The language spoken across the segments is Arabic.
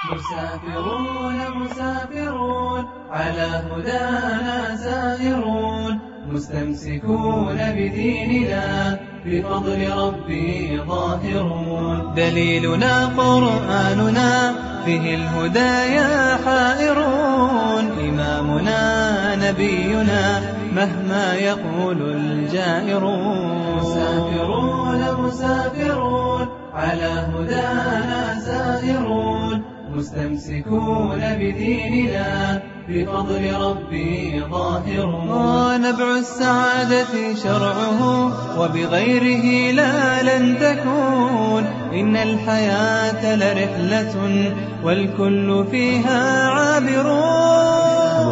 مسافرون مسافرون على هدانا سائرون مستمسكون بديننا بفضل ربي ظاهرون دليلنا قرآننا فيه الهدايا حائرون إمامنا نبينا مهما يقول الجائرون مسافرون مسافرون على هدانا سائرون مستمسكون بديننا بفضل ربي ظاهرون ونبع السعادة شرعه وبغيره لا لن تكون إن الحياة لرحلة والكل فيها عابرون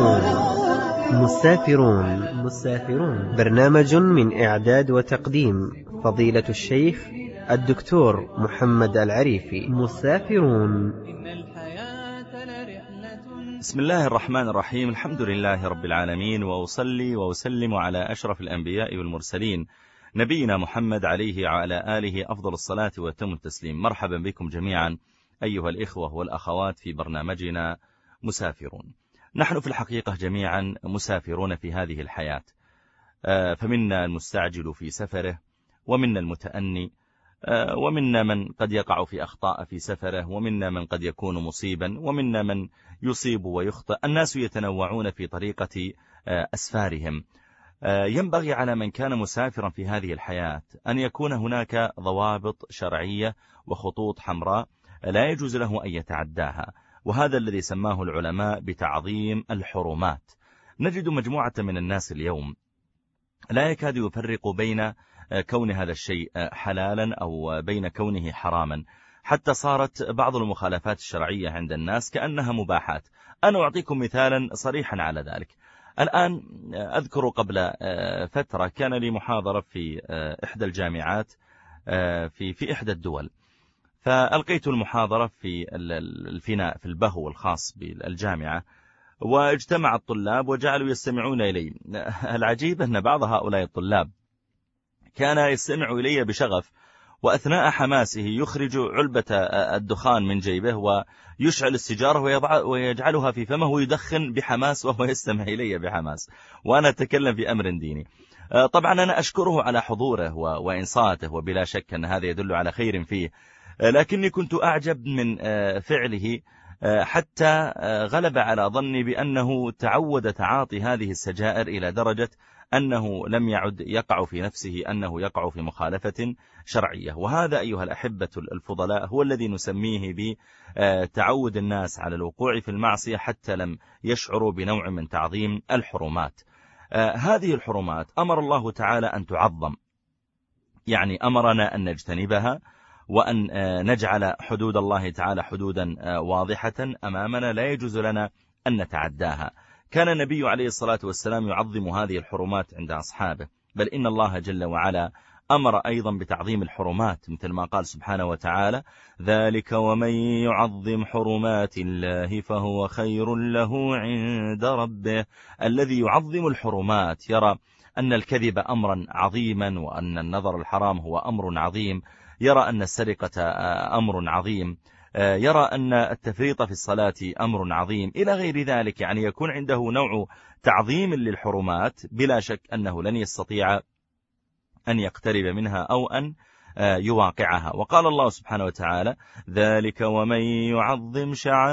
مسافرون برنامج من إعداد وتقديم فضيلة الشيخ الدكتور محمد العريفي. مسافرون. بسم الله الرحمن الرحيم. الحمد لله رب العالمين، وأصلي وأسلم على أشرف الأنبياء والمرسلين نبينا محمد عليه وعلى آله أفضل الصلاة وأتم التسليم. مرحبا بكم جميعا أيها الإخوة والأخوات في برنامجنا مسافرون. نحن في الحقيقة جميعا مسافرون في هذه الحياة، فمنا المستعجل في سفره، ومنا المتأني، ومنا من قد يقع في أخطاء في سفره، ومنا من قد يكون مصيبا، ومنا من يصيب ويخطئ. الناس يتنوعون في طريقة أسفارهم. ينبغي على من كان مسافرا في هذه الحياة أن يكون هناك ضوابط شرعية وخطوط حمراء لا يجوز له أن يتعداها، وهذا الذي سماه العلماء بتعظيم الحرمات. نجد مجموعة من الناس اليوم لا يكاد يفرق بين كون هذا الشيء حلالا أو بين كونه حراما، حتى صارت بعض المخالفات الشرعية عند الناس كأنها مباحات. أنا أعطيكم مثالا صريحا على ذلك. الآن أذكر قبل فترة كان لي محاضرة في إحدى الجامعات في إحدى الدول، فألقيت المحاضرة في الفناء في البهو الخاص بالجامعة، واجتمع الطلاب وجعلوا يستمعون إلي. العجيب أن بعض هؤلاء الطلاب كان يستمع إلي بشغف، وأثناء حماسه يخرج علبة الدخان من جيبه ويشعل السيجارة ويجعلها في فمه ويدخن بحماس وهو يستمع إلي بحماس، وأنا أتكلم في أمر ديني. طبعا أنا أشكره على حضوره وإنصاته، وبلا شك أن هذا يدل على خير فيه، لكني كنت أعجب من فعله، حتى غلب على ظني بأنه تعود تعاطي هذه السجائر إلى درجة أنه لم يعد يقع في نفسه أنه يقع في مخالفة شرعية. وهذا أيها الأحبة الفضلاء هو الذي نسميه بتعود الناس على الوقوع في المعصية حتى لم يشعروا بنوع من تعظيم الحرمات. هذه الحرمات أمر الله تعالى أن تعظم، يعني أمرنا أن نجتنبها، وأن نجعل حدود الله تعالى حدودا واضحة أمامنا لا يجوز لنا أن نتعداها. كان النبي عليه الصلاة والسلام يعظم هذه الحرمات عند أصحابه، بل إن الله جل وعلا أمر أيضا بتعظيم الحرمات، مثل ما قال سبحانه وتعالى: ذلك ومن يعظم حرمات الله فهو خير له عند ربه. الذي يعظم الحرمات يرى أن الكذب أمرا عظيما، وأن النظر الحرام هو أمر عظيم، يرى أن السرقة أمر عظيم، يرى أن التفريط في الصلاة أمر عظيم، إلى غير ذلك. يعني يكون عنده نوع تعظيم للحرمات، بلا شك أنه لن يستطيع أن يقترب منها أو أن يواقعها. وقال الله سبحانه وتعالى: ذلك ومن يعظم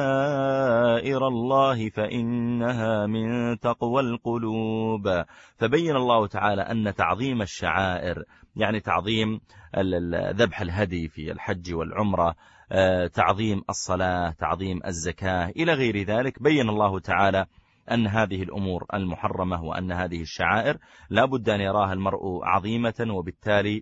شعائر الله فإنها من تقوى القلوب. فبين الله تعالى أن تعظيم الشعائر، يعني تعظيم ذبح الهدي في الحج والعمرة، تعظيم الصلاة، تعظيم الزكاة، إلى غير ذلك، بين الله تعالى أن هذه الأمور المحرمة وأن هذه الشعائر لا بد أن يراها المرء عظيمة، وبالتالي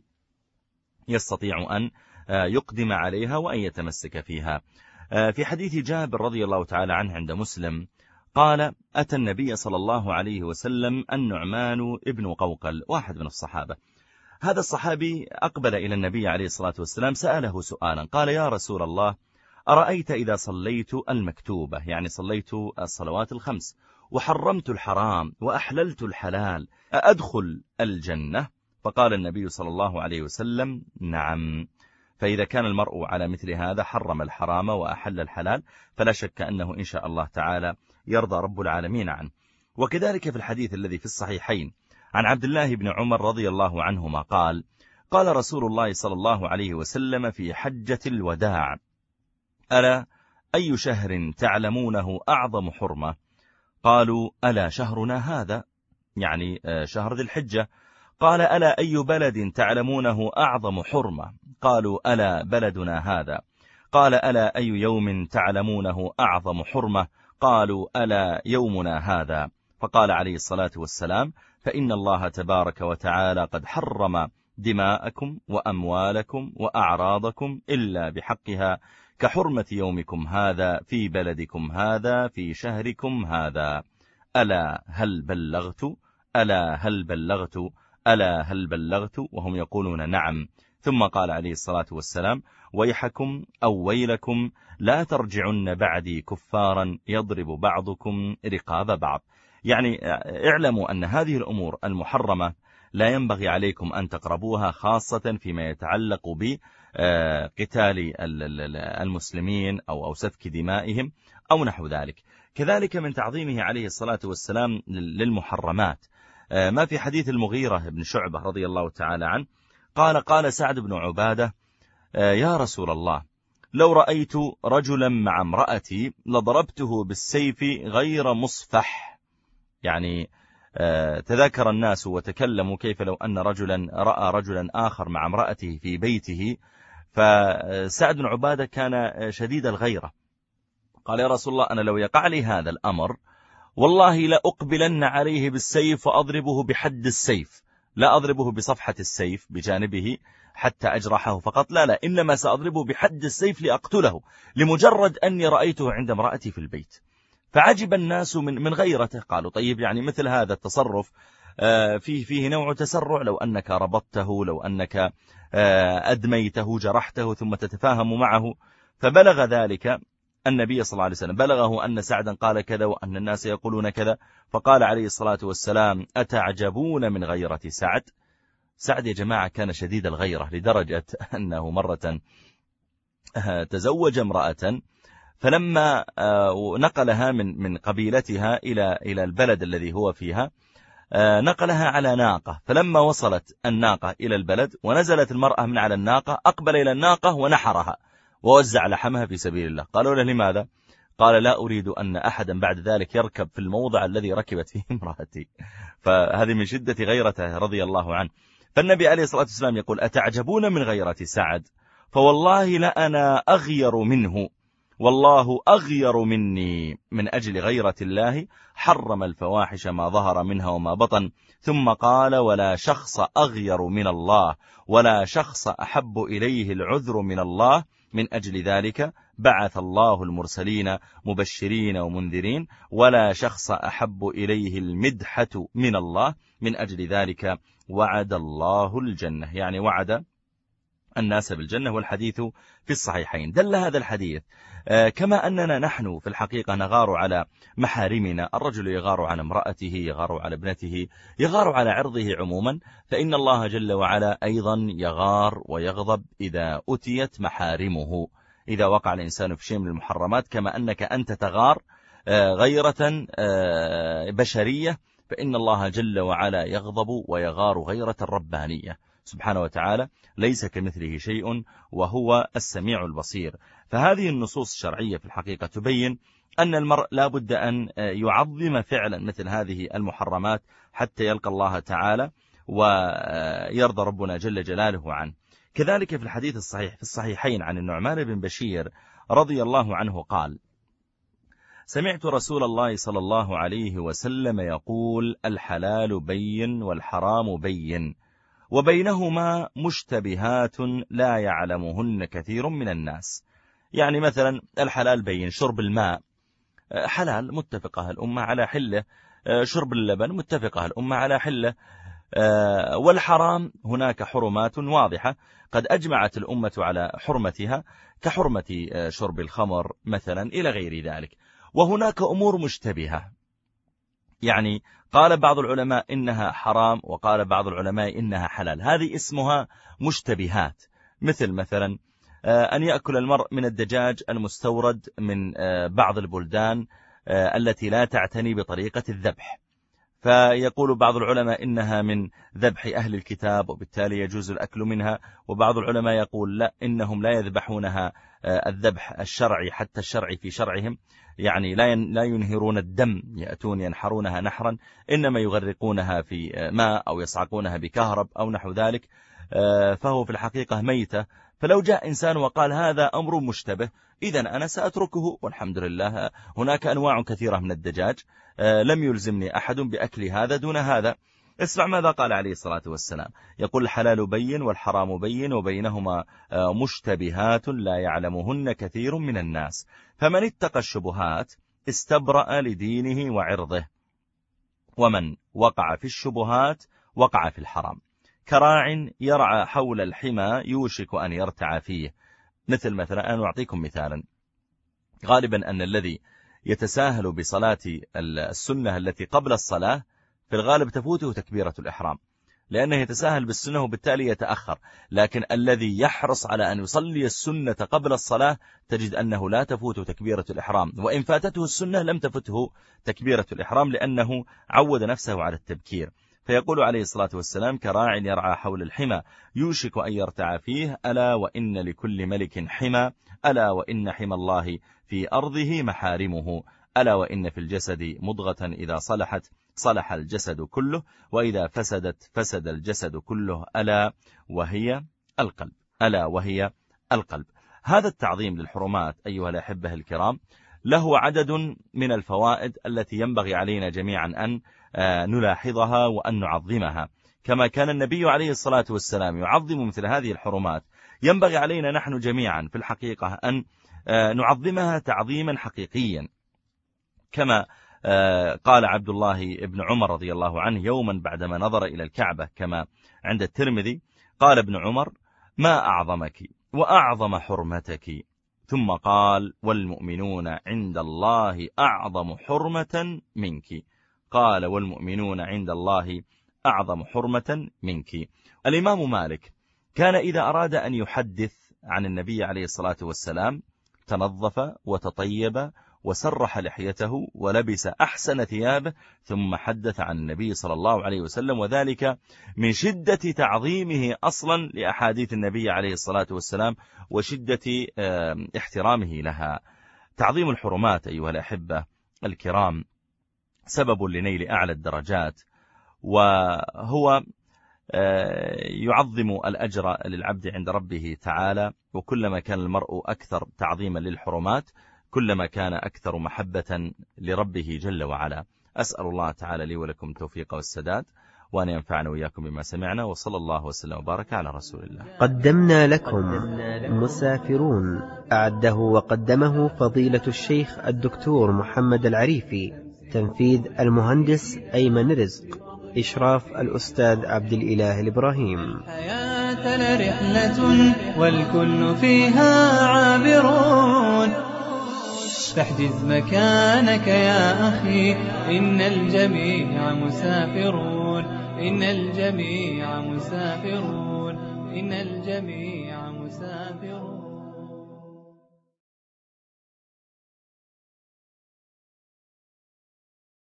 يستطيع أن يقدم عليها وأن يتمسك فيها. في حديث جابر رضي الله تعالى عنه عند مسلم قال: أتى النبي صلى الله عليه وسلم النعمان ابن قوقل، واحد من الصحابة. هذا الصحابي أقبل إلى النبي عليه الصلاة والسلام، سأله سؤالا، قال: يا رسول الله، أرأيت إذا صليت المكتوبة، يعني صليت الصلوات الخمس، وحرمت الحرام وأحللت الحلال، أدخل الجنة؟ فقال النبي صلى الله عليه وسلم: نعم. فإذا كان المرء على مثل هذا حرم الحرام وأحل الحلال، فلا شك أنه إن شاء الله تعالى يرضى رب العالمين عنه. وكذلك في الحديث الذي في الصحيحين عن عبد الله بن عمر رضي الله عنهما قال: قال رسول الله صلى الله عليه وسلم في حجة الوداع: ألا أي شهر تعلمونه أعظم حرمة؟ قالوا: ألا شهرنا هذا، يعني شهر ذي الحجة. قال: ألا أي بلد تعلمونه أعظم حرمة؟ قالوا: ألا بلدنا هذا. قال: ألا أي يوم تعلمونه أعظم حرمة؟ قالوا: ألا يومنا هذا. فقال عليه الصلاة والسلام: فإن الله تبارك وتعالى قد حرم دماءكم وأموالكم وأعراضكم إلا بحقها، كحرمة يومكم هذا في بلدكم هذا في شهركم هذا. ألا هل بلغت؟ ألا هل بلغت؟ ألا هل بلغت؟ وهم يقولون نعم. ثم قال عليه الصلاة والسلام: ويحكم أو ويلكم لا ترجعن بعدي كفارا يضرب بعضكم رقاب بعض. يعني اعلموا أن هذه الأمور المحرمة لا ينبغي عليكم أن تقربوها، خاصة فيما يتعلق بقتال المسلمين أو سفك دمائهم أو نحو ذلك. كذلك من تعظيمه عليه الصلاة والسلام للمحرمات ما في حديث المغيرة بن شعبة رضي الله تعالى عنه قال سعد بن عبادة: يا رسول الله، لو رأيت رجلا مع امرأتي لضربته بالسيف غير مصفح. يعني تذاكر الناس وتكلموا كيف لو أن رجلا رأى رجلا آخر مع امرأته في بيته. فسعد بن عبادة كان شديد الغيرة، قال: يا رسول الله، أنا لو يقع لي هذا الأمر والله لا أقبلن عليه بالسيف وأضربه بحد السيف، لا أضربه بصفحة السيف بجانبه حتى أجرحه فقط، لا، إنما سأضربه بحد السيف لأقتله لمجرد أني رأيته عند امرأتي في البيت. فعجب الناس من غيرته، قالوا: طيب، يعني مثل هذا التصرف فيه نوع تسرع، لو أنك ربطته، لو أنك أدميته جرحته ثم تتفاهم معه. فبلغ ذلك النبي صلى الله عليه وسلم، بلغه أن سعدا قال كذا وأن الناس يقولون كذا، فقال عليه الصلاة والسلام: أتعجبون من غيرة سعد؟ سعد يا جماعة كان شديد الغيرة لدرجة أنه مرة تزوج امرأة، فلما نقلها من قبيلتها إلى البلد الذي هو فيها نقلها على ناقة. فلما وصلت الناقة إلى البلد ونزلت المرأة من على الناقة، أقبل إلى الناقة ونحرها ووزع لحمها في سبيل الله. قالوا له: لماذا؟ قال: لا أريد أن أحدا بعد ذلك يركب في الموضع الذي ركبت فيه امرأتي. فهذه من شدة غيرته رضي الله عنه. فالنبي عليه الصلاة والسلام يقول: أتعجبون من غيرة سعد؟ فوالله لأنا أغير منه، والله أغير مني. من أجل غيرة الله حرم الفواحش ما ظهر منها وما بطن. ثم قال: ولا شخص أغير من الله، ولا شخص أحب إليه العذر من الله. من أجل ذلك بعث الله المرسلين مبشرين ومنذرين، ولا شخص أحب إليه المدحة من الله. من أجل ذلك وعد الله الجنة، يعني وعد الناس بالجنة. والحديث في الصحيحين. دل هذا الحديث كما أننا نحن في الحقيقة نغار على محارمنا، الرجل يغار على امرأته، يغار على ابنته، يغار على عرضه عموما، فإن الله جل وعلا أيضا يغار ويغضب إذا أتيت محارمه، إذا وقع الإنسان في شيء من المحرمات. كما أنك أنت تغار غيرة بشرية، فإن الله جل وعلا يغضب ويغار غيرة ربانية سبحانه وتعالى، ليس كمثله شيء وهو السميع البصير. فهذه النصوص الشرعية في الحقيقة تبين أن المرء لا بد أن يعظم فعلا مثل هذه المحرمات حتى يلقى الله تعالى ويرضى ربنا جل جلاله عنه. كذلك في الحديث الصحيح في الصحيحين عن النعمان بن بشير رضي الله عنه قال: سمعت رسول الله صلى الله عليه وسلم يقول: الحلال بين والحرام بين وبينهما مشتبهات لا يعلمهن كثير من الناس. يعني مثلا الحلال بين، شرب الماء حلال متفقة الأمة على حله، شرب اللبن متفقة الأمة على حله. والحرام هناك حرمات واضحة قد أجمعت الأمة على حرمتها، كحرمة شرب الخمر مثلا إلى غير ذلك. وهناك أمور مشتبهة، يعني قال بعض العلماء إنها حرام وقال بعض العلماء إنها حلال، هذه اسمها مشتبهات. مثلا أن يأكل المرء من الدجاج المستورد من بعض البلدان التي لا تعتني بطريقة الذبح، فيقول بعض العلماء إنها من ذبح أهل الكتاب وبالتالي يجوز الأكل منها، وبعض العلماء يقول لا، إنهم لا يذبحونها الذبح الشرعي حتى الشرعي في شرعهم، يعني لا ينهرون الدم، يأتون ينحرونها نحرا، إنما يغرقونها في ماء أو يصعقونها بكهرب أو نحو ذلك، فهو في الحقيقة ميتة. فلو جاء إنسان وقال هذا أمر مشتبه، إذن أنا سأتركه، والحمد لله هناك أنواع كثيرة من الدجاج، لم يلزمني أحد بأكل هذا دون هذا. اسمع ماذا قال عليه الصلاة والسلام، يقول الحلال بين والحرام بين وبينهما مشتبهات لا يعلمهن كثير من الناس، فمن اتقى الشبهات استبرأ لدينه وعرضه، ومن وقع في الشبهات وقع في الحرام. كراع يرعى حول الحمى يوشك أن يرتع فيه. مثلا أنا أعطيكم مثالا، غالبا أن الذي يتساهل بصلاة السنة التي قبل الصلاة في الغالب تفوته تكبيرة الإحرام، لأنه يتساهل بالسنة وبالتالي يتأخر، لكن الذي يحرص على أن يصلي السنة قبل الصلاة تجد أنه لا تفوته تكبيرة الإحرام، وإن فاتته السنة لم تفته تكبيرة الإحرام لأنه عود نفسه على التبكير. فيقول عليه الصلاة والسلام كراع يرعى حول الحمى يوشك أن يرتع فيه، ألا وإن لكل ملك حمى، ألا وإن حمى الله في أرضه محارمه، ألا وإن في الجسد مضغة إذا صلحت صلح الجسد كله، وإذا فسدت فسد الجسد كله، ألا وهي القلب، ألا وهي القلب. هذا التعظيم للحرمات أيها الأحبة الكرام له عدد من الفوائد التي ينبغي علينا جميعا أن نلاحظها وأن نعظمها، كما كان النبي عليه الصلاة والسلام يعظم مثل هذه الحرمات. ينبغي علينا نحن جميعا في الحقيقة أن نعظمها تعظيما حقيقيا، كما قال عبد الله بن عمر رضي الله عنه يوما بعدما نظر إلى الكعبة كما عند الترمذي، قال ابن عمر ما أعظمك وأعظم حرمتك، ثم قال والمؤمنون عند الله أعظم حرمة منك، قال والمؤمنون عند الله أعظم حرمة منك. الإمام مالك كان إذا أراد أن يحدث عن النبي عليه الصلاة والسلام تنظف وتطيب وسرح لحيته ولبس أحسن ثيابه ثم حدث عن النبي صلى الله عليه وسلم، وذلك من شدة تعظيمه أصلا لأحاديث النبي عليه الصلاة والسلام وشدة احترامه لها. تعظيم الحرمات أيها الأحبة الكرام سبب لنيل أعلى الدرجات، وهو يعظم الأجر للعبد عند ربه تعالى، وكلما كان المرء أكثر تعظيما للحرمات كلما كان أكثر محبة لربه جل وعلا. أسأل الله تعالى لي ولكم التوفيق والسداد، وأن ينفعنا وإياكم بما سمعنا، وصلى الله وسلم وبارك على رسول الله. قدمنا لكم مسافرون، أعده وقدمه فضيلة الشيخ الدكتور محمد العريفي، تنفيذ المهندس أيمن رزق، إشراف الأستاذ عبد الإله الإبراهيم. حياتنا رحلة والكل فيها عابرون، فاحجز مكانك يا أخي، إن الجميع مسافرون، إن الجميع مسافرون، إن الجميع مسافرون.